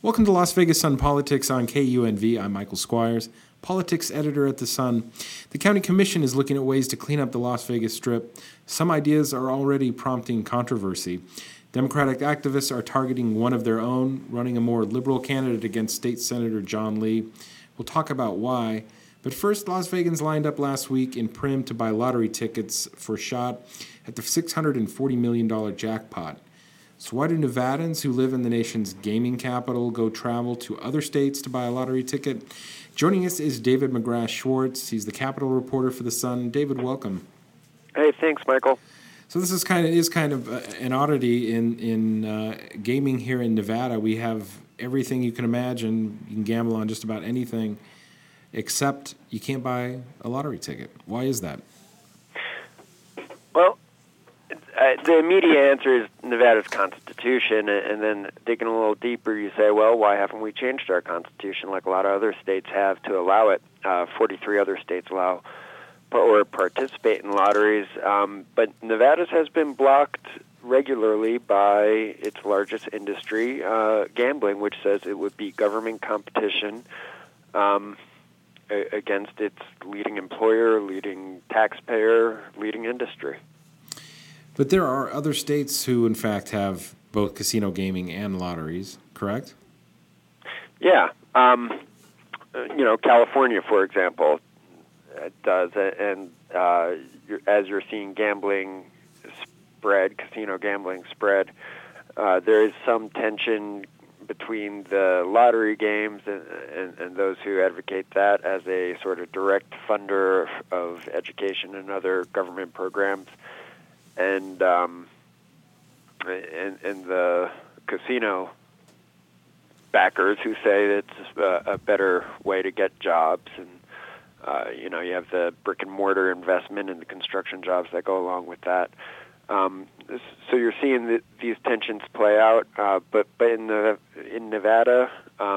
Welcome to Las Vegas Sun Politics on KUNV. I'm Michael Squires, politics editor at The Sun. The county commission is looking at ways to clean up the Las Vegas Strip. Some ideas are already prompting controversy. Democratic activists are targeting one of their own, running a more liberal candidate against State Senator John Lee. We'll talk about why. But first, Las Vegans lined up last week in Primm to buy lottery tickets for a shot at the $640 million jackpot. So why do Nevadans who live in the nation's gaming capital go travel to other states to buy a lottery ticket? Joining us is David McGrath-Schwartz. He's the Capitol reporter for The Sun. David, welcome. Hey, thanks, Michael. So this is kind of an oddity in gaming here in Nevada. We have everything you can imagine. You can gamble on just about anything, except you can't buy a lottery ticket. Why is that? Well, the immediate answer is Nevada's Constitution, and then digging a little deeper, you say, well, why haven't we changed our Constitution like a lot of other states have to allow it? 43 other states allow or participate in lotteries, but Nevada's has been blocked regularly by its largest industry, gambling, which says it would be government competition against its leading employer, leading taxpayer, leading industry. But there are other states who, in fact, have both casino gaming and lotteries, correct? Yeah. California, for example, does. And as you're seeing gambling spread, casino gambling spread, there is some tension between the lottery games and those who advocate that as a sort of direct funder of education and other government programs. And the casino backers who say it's a better way to get jobs, and you have the brick and mortar investment and the construction jobs that go along with that. So you're seeing these tensions play out, but in Nevada,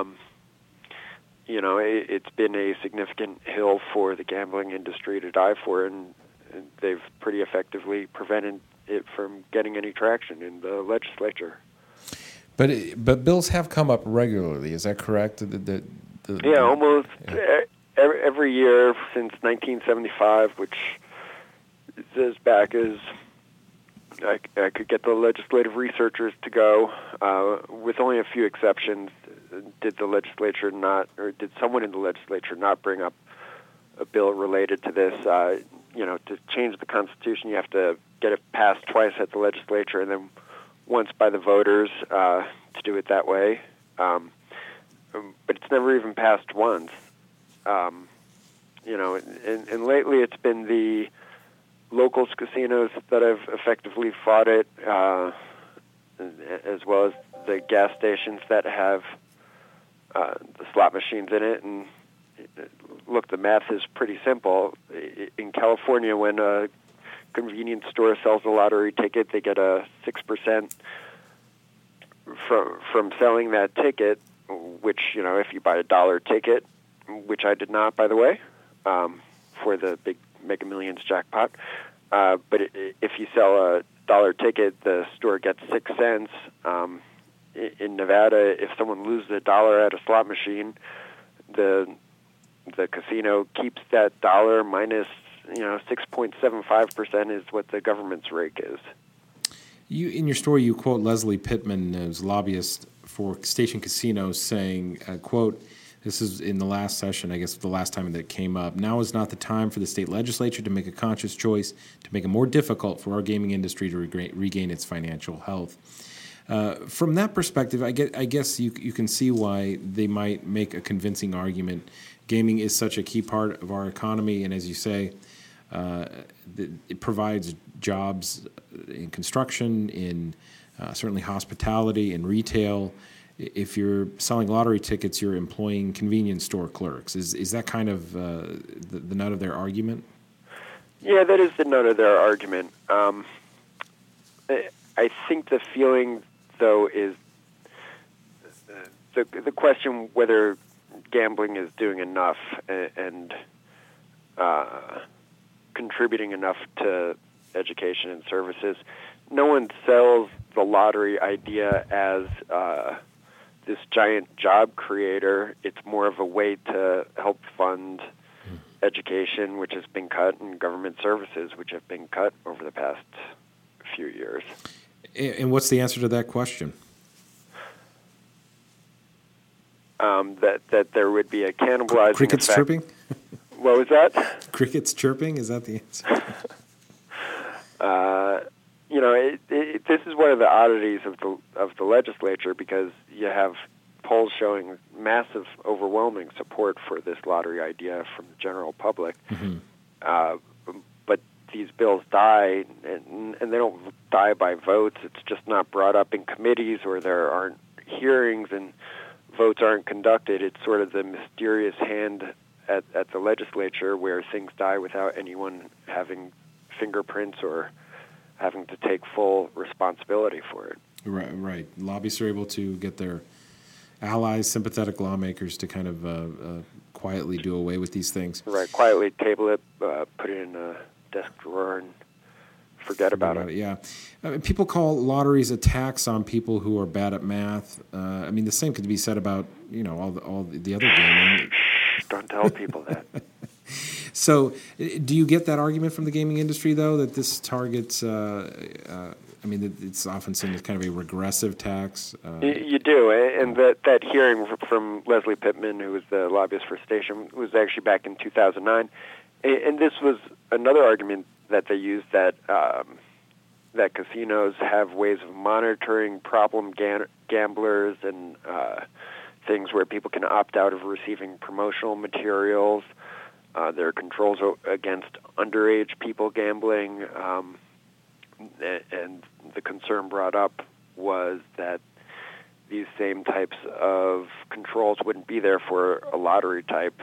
it's been a significant hill for the gambling industry to die for, and they've pretty effectively prevented it from getting any traction in the legislature. But bills have come up regularly. Is that correct? Almost every year since 1975, which is as back as I could get the legislative researchers to go. With only a few exceptions, did someone in the legislature not bring up a bill related to this? To change the Constitution, you have to get it passed twice at the legislature and then once by the voters to do it that way. But it's never even passed once. And lately it's been the locals casinos that have effectively fought it, as well as the gas stations that have the slot machines in it. And look, the math is pretty simple. In California, when a convenience store sells a lottery ticket, they get a 6% from selling that ticket, which, if you buy a $1 ticket, which I did not, by the way, for the big Mega Millions jackpot, but if you sell a $1 ticket, the store gets 6 cents. In Nevada, if someone loses $1 at a slot machine, the casino keeps that dollar minus 6.75% is what the government's rake is. In your story, you quote Leslie Pittman, who's lobbyist for Station Casinos, saying, quote, this is in the last session, I guess the last time that it came up, now is not the time for the state legislature to make a conscious choice to make it more difficult for our gaming industry to regain its financial health. From that perspective, I guess you can see why they might make a convincing argument. Gaming is such a key part of our economy, and as you say, it provides jobs in construction, in certainly hospitality and retail. If you're selling lottery tickets, you're employing convenience store clerks. Is that kind of the nut of their argument? Yeah, that is the nut of their argument. I think the feeling, though, is the question whether gambling is doing enough and contributing enough to education and services. No one sells the lottery idea as this giant job creator. It's more of a way to help fund education, which has been cut, and government services, which have been cut over the past few years. And what's the answer to that question? That there would be a cannibalizing Crickets effect. chirping? What was that? Crickets chirping? Is that the answer? This is one of the oddities of the legislature, because you have polls showing massive, overwhelming support for this lottery idea from the general public. But these bills die, and they don't die by votes. It's just not brought up in committees, or there aren't hearings and votes aren't conducted. It's sort of the mysterious hand at the legislature where things die without anyone having fingerprints or having to take full responsibility for it. Right. Lobbyists are able to get their allies, sympathetic lawmakers, to kind of quietly do away with these things. Right, quietly table it, put it in a desk drawer, and forget about it. Yeah. People call lotteries a tax on people who are bad at math. The same could be said about, all the other gaming. Don't tell people that. So, do you get that argument from the gaming industry, though, that this targets? It's often seen as kind of a regressive tax. You do, and that hearing from Leslie Pittman, who was the lobbyist for Station, was actually back in 2009, and this was another argument that they used, that that casinos have ways of monitoring problem gamblers and things where people can opt out of receiving promotional materials. There are controls against underage people gambling, and the concern brought up was that these same types of controls wouldn't be there for a lottery type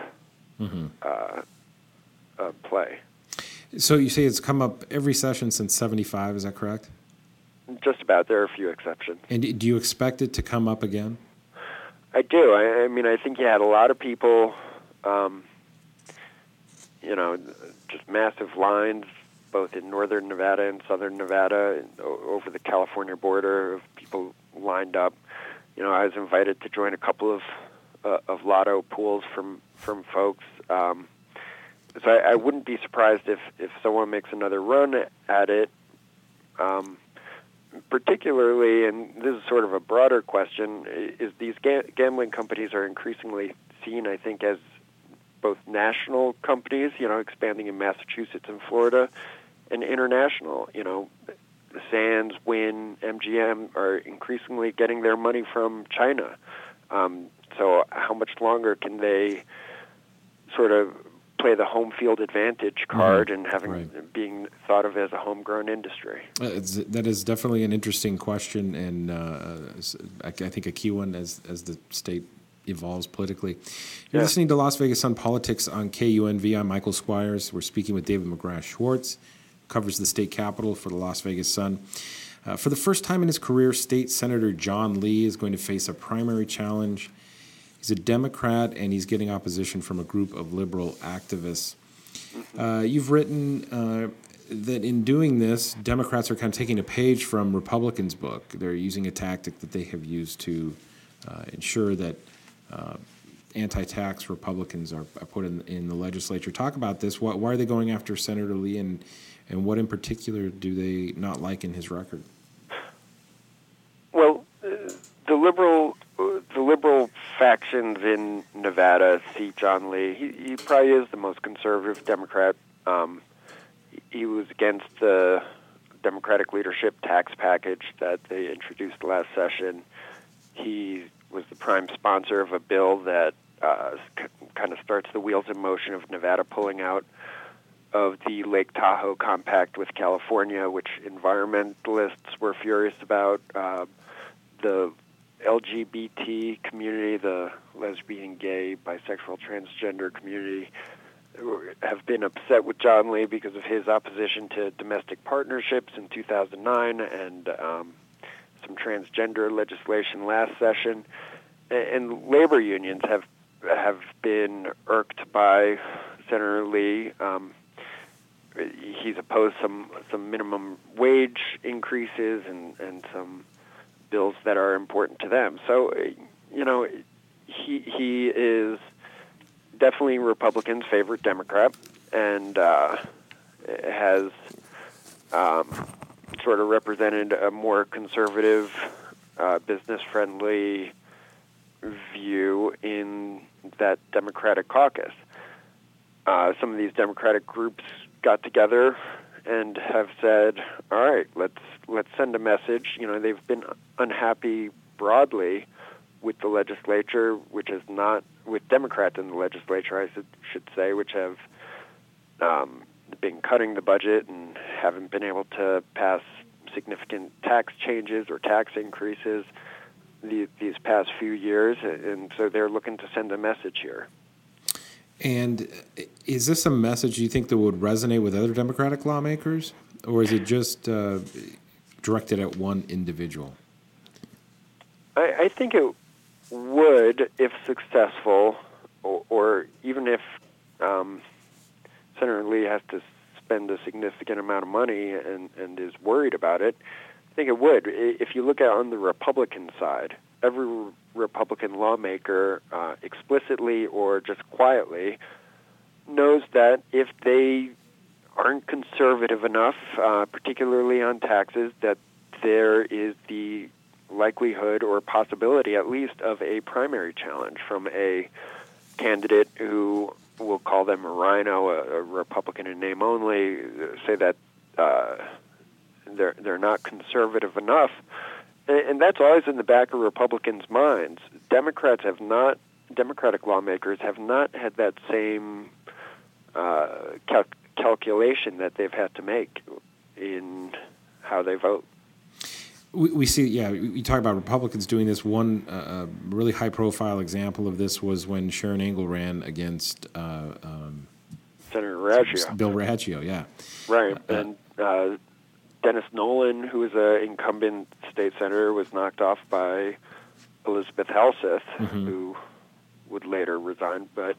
play. So you say it's come up every session since '75, is that correct? Just about. There are a few exceptions. And do you expect it to come up again? I do. I think you had a lot of people, just massive lines, both in northern Nevada and southern Nevada, over the California border, of people lined up. I was invited to join a couple of lotto pools from folks. So I wouldn't be surprised if someone makes another run at it, particularly, and this is sort of a broader question, is these gambling companies are increasingly seen, I think, as both national companies, expanding in Massachusetts and Florida, and international. The Sands, Wynn, MGM are increasingly getting their money from China. So how much longer can they sort of play the home field advantage card and being thought of as a homegrown industry? That is definitely an interesting question, and I think a key one as the state evolves politically. You're listening to Las Vegas Sun Politics on KUNV. I'm Michael Squires. We're speaking with David McGrath-Schwartz, who covers the state capitol for the Las Vegas Sun. For the first time in his career, State Senator John Lee is going to face a primary challenge. He's a Democrat, and he's getting opposition from a group of liberal activists. You've written that in doing this, Democrats are kind of taking a page from Republicans' book. They're using a tactic that they have used to ensure that anti-tax Republicans are put in the legislature. Talk about this. Why are they going after Senator Lee, and what in particular do they not like in his record? Well, the liberal factions in Nevada see John Lee. He probably is the most conservative Democrat. He was against the Democratic leadership tax package that they introduced last session. He was the prime sponsor of a bill that kind of starts the wheels in motion of Nevada pulling out of the Lake Tahoe Compact with California, which environmentalists were furious about. The LGBT community, the lesbian, gay, bisexual, transgender community, have been upset with John Lee because of his opposition to domestic partnerships in 2009 and some transgender legislation last session. And labor unions have been irked by Senator Lee. He's opposed some minimum wage increases and some bills that are important to them. So, he is definitely Republicans' favorite Democrat, and has sort of represented a more conservative, business-friendly view in that Democratic caucus. Some of these Democratic groups got together and have said, all right, let's send a message. They've been unhappy broadly with the legislature, which is not with Democrats in the legislature, I should say, which have been cutting the budget and haven't been able to pass significant tax changes or tax increases these past few years, and so they're looking to send a message here. And is this a message you think that would resonate with other Democratic lawmakers, or is it just directed at one individual? I think it would, if successful, or even if Senator Lee has to spend a significant amount of money and is worried about it. I think it would. If you look at on the Republican side, every Republican lawmaker, explicitly or just quietly, knows that if they aren't conservative enough, particularly on taxes, that there is the likelihood or possibility, at least, of a primary challenge from a candidate who, we'll call them a rhino, a Republican in name only, say that they're not conservative enough. And that's always in the back of Republicans' minds. Democratic lawmakers have not had that same calculation that they've had to make in how they vote. We see, you talk about Republicans doing this. One really high-profile example of this was when Sharon Angle ran against Senator Raggio. Bill Raggio, yeah. Right, and Dennis Nolan, who was an incumbent state senator, was knocked off by Elizabeth Halseth, who would later resign. But,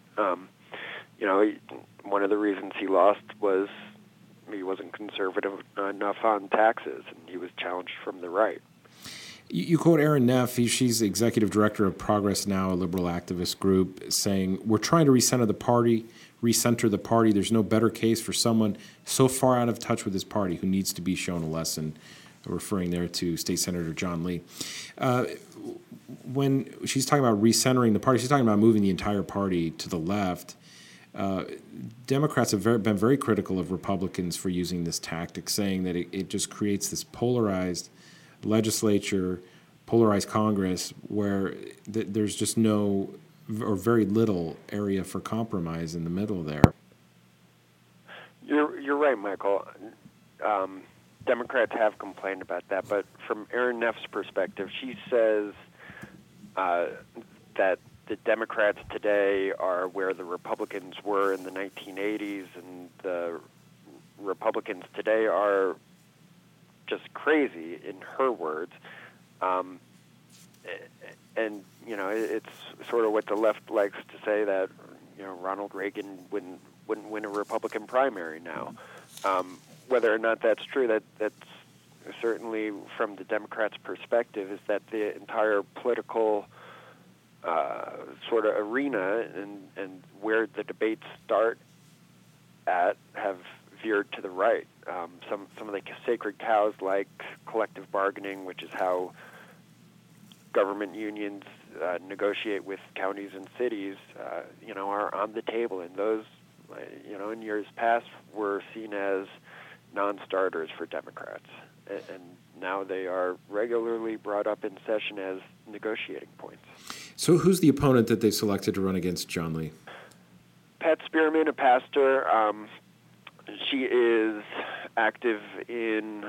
one of the reasons he lost was he wasn't conservative enough on taxes, and he was challenged from the right. You quote Erin Neff, she's the executive director of Progress Now, a liberal activist group, saying, "We're trying to recenter the party. There's no better case for someone so far out of touch with his party who needs to be shown a lesson," referring there to State Senator John Lee. When she's talking about recentering the party, she's talking about moving the entire party to the left. Democrats have been very critical of Republicans for using this tactic, saying that it just creates this polarized legislature, polarized Congress, where there's just no or very little area for compromise in the middle there. You're right, Michael. Democrats have complained about that, but from Erin Neff's perspective, she says that the Democrats today are where the Republicans were in the 1980s, and the Republicans today are just crazy, in her words. And, it's sort of what the left likes to say, that, Ronald Reagan wouldn't win a Republican primary now. Whether or not that's true, that's certainly from the Democrats' perspective, is that the entire political sort of arena and where the debates start at have veered to the right. Some of the sacred cows, like collective bargaining, which is how government unions negotiate with counties and cities, are on the table. And those, in years past, were seen as non-starters for Democrats. And now they are regularly brought up in session as negotiating points. So who's the opponent that they selected to run against John Lee? Pat Spearman, a pastor. She is active in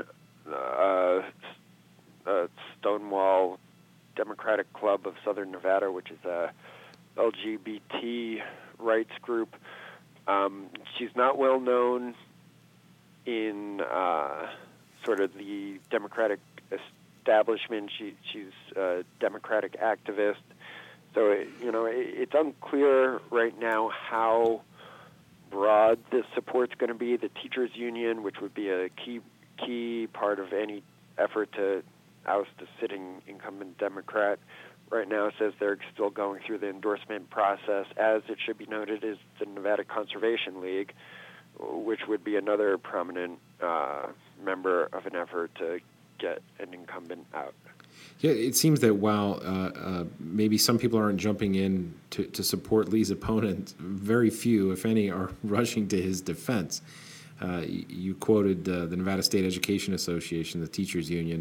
Stonewall Democratic Club of Southern Nevada, which is a LGBT rights group. She's not well known in sort of the Democratic establishment. She's a Democratic activist. So, it's unclear right now how broad this support's going to be. The teachers union, which would be a key part of any effort to oust a sitting incumbent Democrat, right now says they're still going through the endorsement process. As it should be noted, is the Nevada Conservation League, which would be another prominent member of an effort to get an incumbent out. Yeah, it seems that while maybe some people aren't jumping in to support Lee's opponent, very few, if any, are rushing to his defense. You quoted the Nevada State Education Association, the teachers union,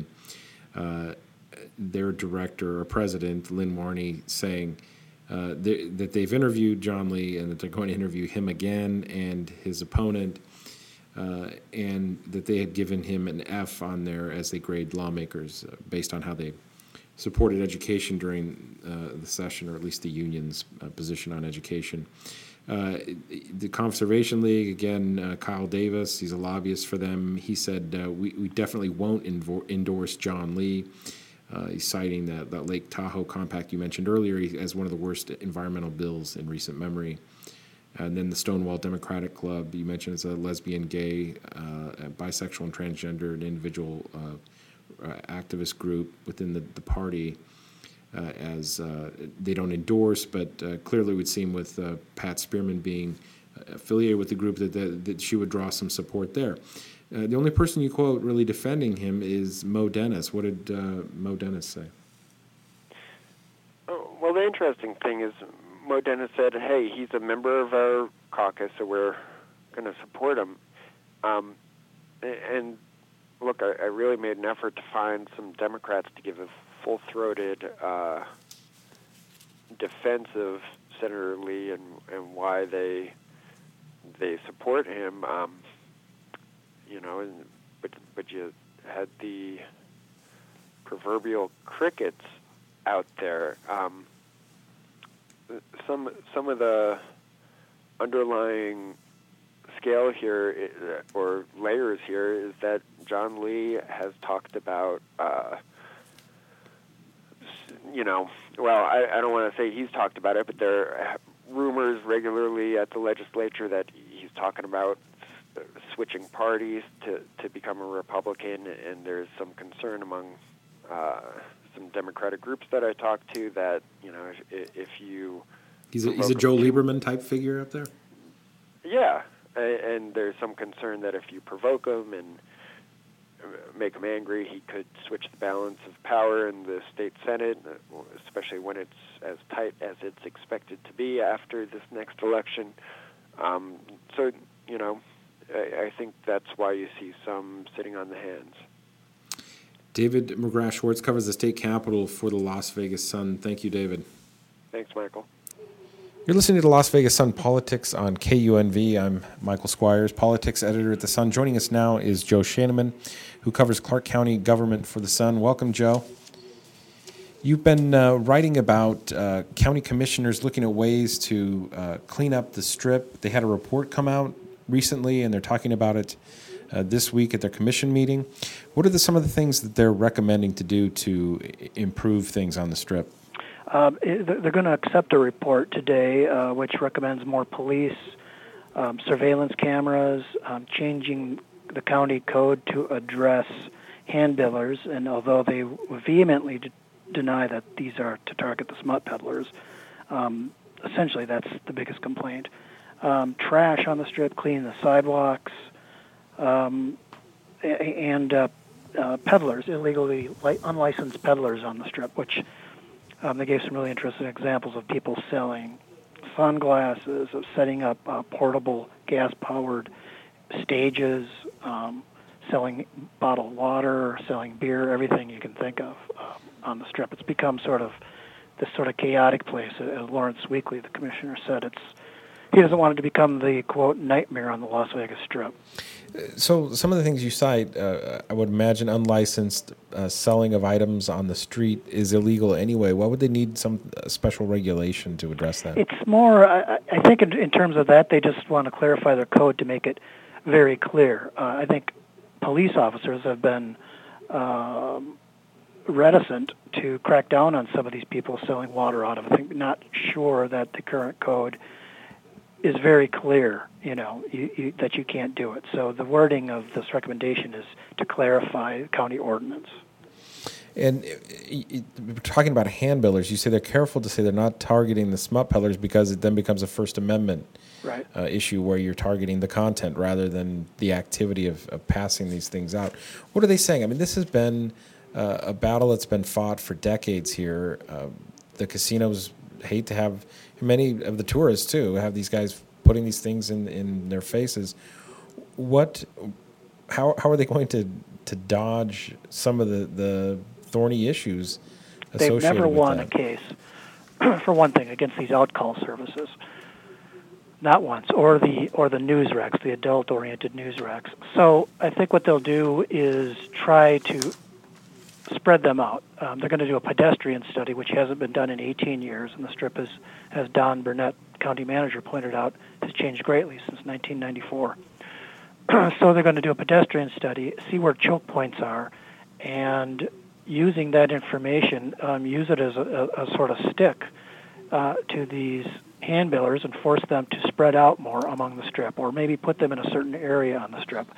their director or president, Lynn Warney, saying that they've interviewed John Lee and that they're going to interview him again and his opponent, and that they had given him an F on there as they grade lawmakers based on how they supported education during the session, or at least the union's position on education. The Conservation League, again, Kyle Davis, he's a lobbyist for them. He said, we definitely won't endorse John Lee. He's citing that Lake Tahoe compact you mentioned earlier as one of the worst environmental bills in recent memory. And then the Stonewall Democratic Club, you mentioned, is a lesbian, gay, bisexual, and transgender and individual activist group within the party, as they don't endorse, but clearly would seem with Pat Spearman being affiliated with the group that she would draw some support there. The only person you quote really defending him is Mo Dennis. What did Mo Dennis say? Well, the interesting thing is Mo Dennis said, hey, he's a member of our caucus, so we're going to support him. And look, I really made an effort to find some Democrats to give a full-throated defense of Senator Lee and why they support him. But you had the proverbial crickets out there. Some of the underlying scale here, or layers here, is that John Lee has talked about, I don't want to say he's talked about it, but there are rumors regularly at the legislature that he's talking about switching parties to become a Republican, and there's some concern among some Democratic groups that I talked to that, if you... He's a Joe Lieberman type figure up there? Yeah, and there's some concern that if you provoke him and make him angry, he could switch the balance of power in the state Senate, especially when it's as tight as it's expected to be after this next election. I think that's why you see some sitting on the hands. David McGrath-Schwartz covers the state capitol for the Las Vegas Sun. Thank you, David. Thanks, Michael. You're listening to the Las Vegas Sun Politics on KUNV. I'm Michael Squires, politics editor at the Sun. Joining us now is Joe Shaneman, who covers Clark County government for the Sun. Welcome, Joe. You've been writing about county commissioners looking at ways to clean up the Strip. They had a report come out recently, and they're talking about it this week at their commission meeting. What are some of the things that they're recommending to do to improve things on the Strip? They're going to accept a report today which recommends more police, surveillance cameras, changing the county code to address handbillers, and although they vehemently deny that these are to target the smut peddlers, essentially that's the biggest complaint. Trash on the Strip, cleaning the sidewalks, and peddlers, illegally unlicensed peddlers on the Strip, which they gave some really interesting examples of people selling sunglasses, of setting up portable gas-powered stages, selling bottled water, selling beer, everything you can think of on the Strip. It's become this chaotic place. As Lawrence Weekly, the commissioner, said, he doesn't want it to become the, quote, nightmare on the Las Vegas Strip. So some of the things you cite, I would imagine unlicensed selling of items on the street is illegal anyway. Why would they need some special regulation to address that? It's more, I think in terms of that, they just want to clarify their code to make it very clear. I think police officers have been reticent to crack down on some of these people selling water out of it. I'm not sure that the current code is very clear, that you can't do it. So the wording of this recommendation is to clarify county ordinance. And talking about hand billers, you say they're careful to say they're not targeting the smut peddlers because it then becomes a First Amendment issue where you're targeting the content rather than the activity of passing these things out. What are they saying? I mean, this has been a battle that's been fought for decades here. The casinos hate to have, many of the tourists too, have these guys putting these things in their faces. How are they going to dodge some of the thorny issues associated with that? They've never won a case, for one thing, against these outcall services. Not once, or the news recs, the adult-oriented news recs. So I think what they'll do is try to spread them out. They're going to do a pedestrian study, which hasn't been done in 18 years, and the Strip, as Don Burnett, county manager, pointed out, has changed greatly since 1994. So they're going to do a pedestrian study, see where choke points are, and using that information, use it as a sort of stick to these hand billers and force them to spread out more among the Strip, or maybe put them in a certain area on the Strip.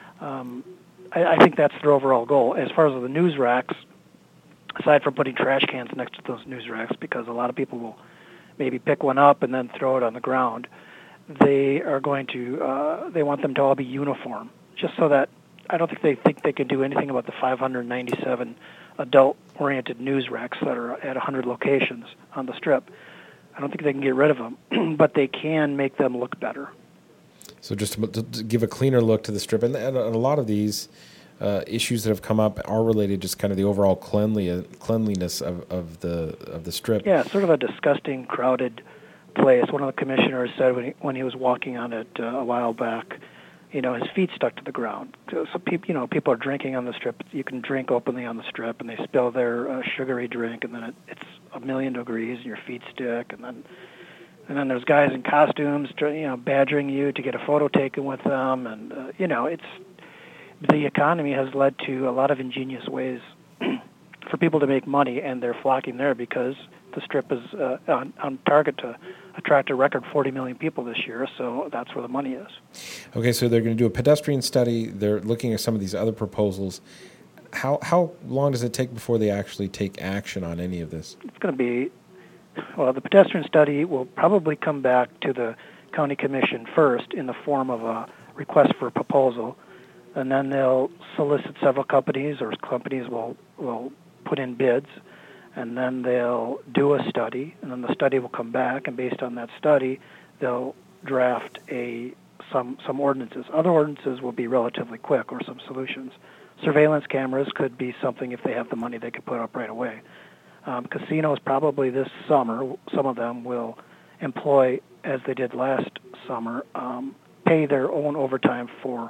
I think that's their overall goal. As far as the news racks, aside from putting trash cans next to those news racks, because a lot of people will maybe pick one up and then throw it on the ground, they are going to, they want them to all be uniform, just so that I don't think they can do anything about the 597 adult-oriented news racks that are at 100 locations on the Strip. I don't think they can get rid of them, but they can make them look better. So just to give a cleaner look to the Strip, and a lot of these issues that have come up are related just kind of the overall cleanliness of the Strip. Yeah, sort of a disgusting, crowded place. One of the commissioners said when he was walking on it a while back, his feet stuck to the ground. So people are drinking on the Strip. You can drink openly on the Strip, and they spill their sugary drink, and then it's 1,000,000 degrees, and your feet stick, and then there's guys in costumes, badgering you to get a photo taken with them, and it's the economy has led to a lot of ingenious ways for people to make money, and they're flocking there because the Strip is on target to attract a record 40 million people this year, so that's where the money is. Okay, so they're going to do a pedestrian study. They're looking at some of these other proposals. How long does it take before they actually take action on any of this? It's going to be, the pedestrian study will probably come back to the county commission first in the form of a request for a proposal, and then they'll solicit several companies, or companies will put in bids, and then they'll do a study, and then the study will come back, and based on that study, they'll draft some ordinances. Other ordinances will be relatively quick, or some solutions. Surveillance cameras could be something, if they have the money, they could put up right away. Casinos probably this summer, some of them will employ, as they did last summer, pay their own overtime for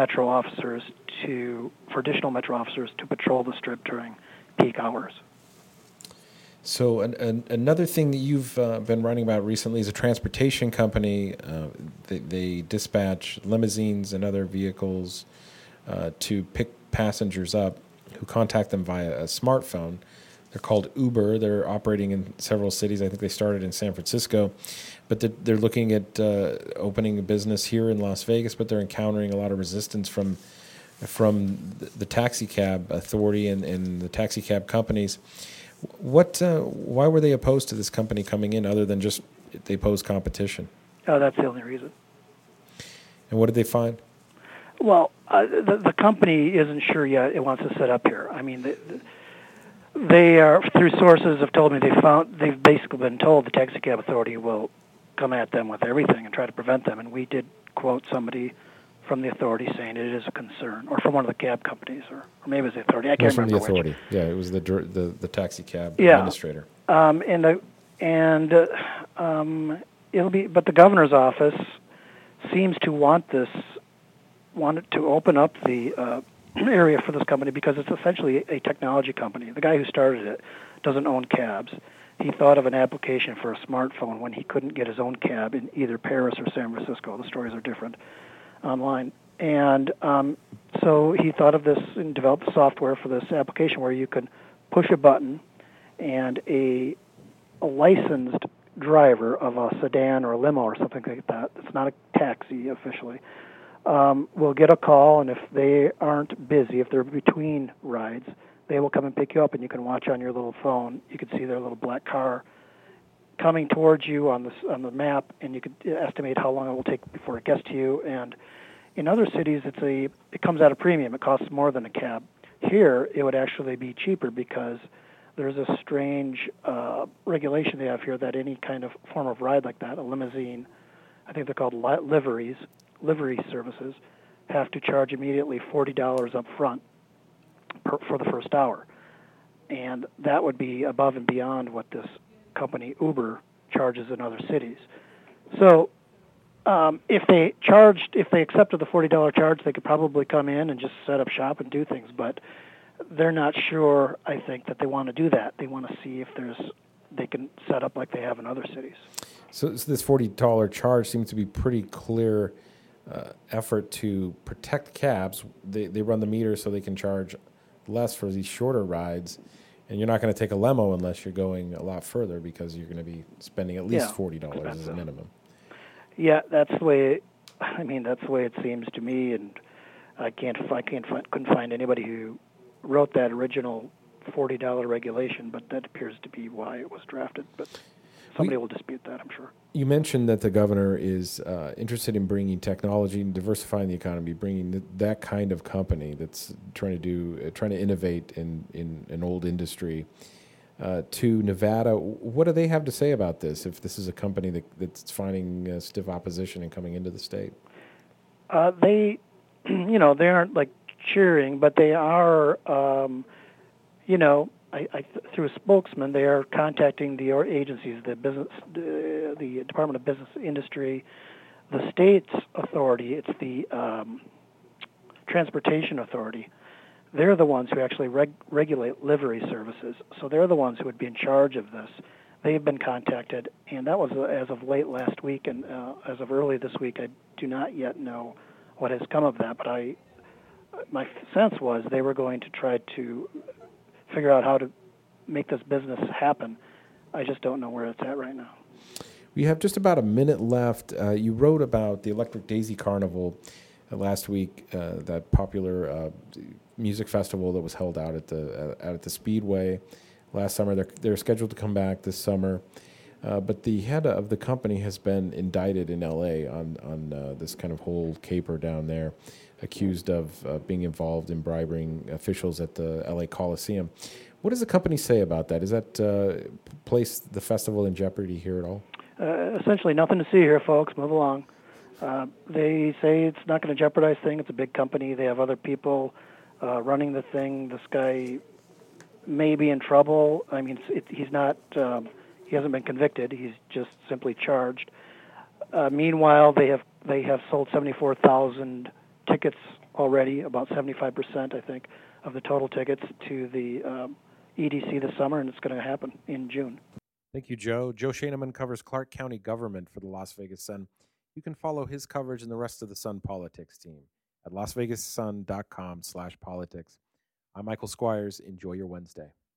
additional metro officers to patrol the Strip during peak hours. So another thing that you've been writing about recently is a transportation company. They dispatch limousines and other vehicles to pick passengers up who contact them via a smartphone. They're called Uber. They're operating in several cities. I think they started in San Francisco. But they're looking at opening a business here in Las Vegas, but they're encountering a lot of resistance from the taxi cab authority and the taxi cab companies. Why were they opposed to this company coming in, other than just they pose competition? Oh, that's the only reason. And what did they find? Well, the company isn't sure yet it wants to set up here. I mean, they are, through sources have told me they've basically been told the taxi cab authority will come at them with everything and try to prevent them. And we did quote somebody from the authority saying it is a concern, or from one of the cab companies, or maybe it was the authority. I can't remember which. From the authority. Yeah, it was the taxi cab administrator. It'll be, but the governor's office seems to want it to open up the area for this company, because it's essentially a technology company. The guy who started it doesn't own cabs. He thought of an application for a smartphone when he couldn't get his own cab in either Paris or San Francisco. The stories are different online. And so he thought of this and developed software for this application where you could push a button, and a licensed driver of a sedan or a limo or something like that, it's not a taxi officially, will get a call, and if they aren't busy, if they're between rides, they will come and pick you up, and you can watch on your little phone. You can see their little black car coming towards you on the map, and you can estimate how long it will take before it gets to you. And in other cities, it comes at a premium. It costs more than a cab. Here, it would actually be cheaper because there's a strange regulation they have here that any kind of form of ride like that, a limousine, I think they're called livery services, have to charge immediately $40 up front for the first hour. And that would be above and beyond what this company Uber charges in other cities. So if they accepted the $40 charge, they could probably come in and just set up shop and do things. But they're not sure, I think, that they want to do that. They want to see if they can set up like they have in other cities. So this $40 charge seems to be pretty clear effort to protect cabs. They run the meter so they can charge less for these shorter rides. And you're not going to take a limo unless you're going a lot further because you're going to be spending at least $40 as a minimum. Yeah, that's the way. That's the way it seems to me, and couldn't find anybody who wrote that original $40 regulation, but that appears to be why it was drafted. But somebody will dispute that, I'm sure. You mentioned that the governor is interested in bringing technology and diversifying the economy, bringing that kind of company that's trying to innovate in an old industry to Nevada. What do they have to say about this? If this is a company that's finding stiff opposition and coming into the state, they aren't like cheering, but they are. Through a spokesman, they are contacting the agencies, the Department of Business Industry, the state's authority. It's the Transportation Authority. They're the ones who actually regulate livery services. So they're the ones who would be in charge of this. They've been contacted, and that was as of late last week, and as of early this week, I do not yet know what has come of that. But my sense was they were going to try to figure out how to make this business happen. I just don't know where it's at right now. We have just about a minute left. You wrote about the Electric Daisy Carnival last week, that popular music festival that was held out at the Speedway last summer. They're scheduled to come back this summer, but the head of the company has been indicted in L.A. on this kind of whole caper down there, accused of being involved in bribing officials at the L.A. Coliseum. What does the company say about that? Does that place the festival in jeopardy here at all? Essentially nothing to see here, folks. Move along. They say it's not going to jeopardize things. It's a big company. They have other people running the thing. This guy may be in trouble. He's not. He hasn't been convicted. He's just simply charged. Meanwhile, they have sold 74,000 tickets already, about 75%, I think, of the total tickets to the EDC this summer, and it's going to happen in June. Thank you, Joe. Joe Schoeneman covers Clark County government for the Las Vegas Sun. You can follow his coverage and the rest of the Sun Politics team at lasvegassun.com/politics. I'm Michael Squires. Enjoy your Wednesday.